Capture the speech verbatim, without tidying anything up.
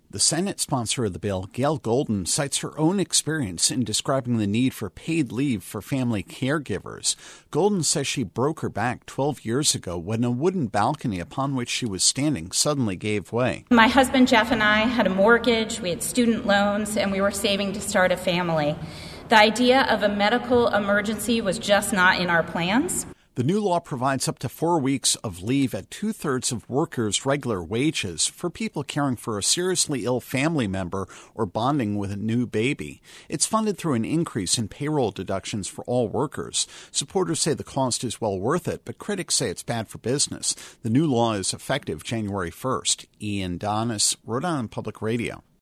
The Senate sponsor of the bill, Gail Golden, cites her own experience in describing the need for paid leave for family caregivers. Golden says she broke her back twelve years ago when a wooden balcony upon which she was standing suddenly gave way. My husband Jeff and I had a mortgage, we had student loans, and we were saving to start a family. The idea of a medical emergency was just not in our plans. The new law provides up to four weeks of leave at two-thirds of workers' regular wages for people caring for a seriously ill family member or bonding with a new baby. It's funded through an increase in payroll deductions for all workers. Supporters say the cost is well worth it, but critics say it's bad for business. The new law is effective January first. Ian Donis, Rhode Island Public Radio.